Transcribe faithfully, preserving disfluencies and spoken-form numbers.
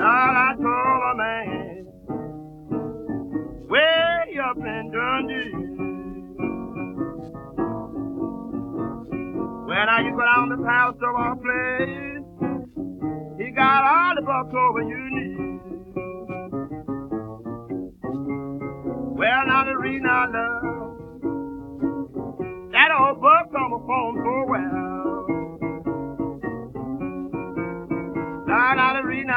Lord, I told a man way up in Dundee. When I used to go down the pastor of our place, he got all the bucks over you need. Well, now the reason I love that old buck come a phone so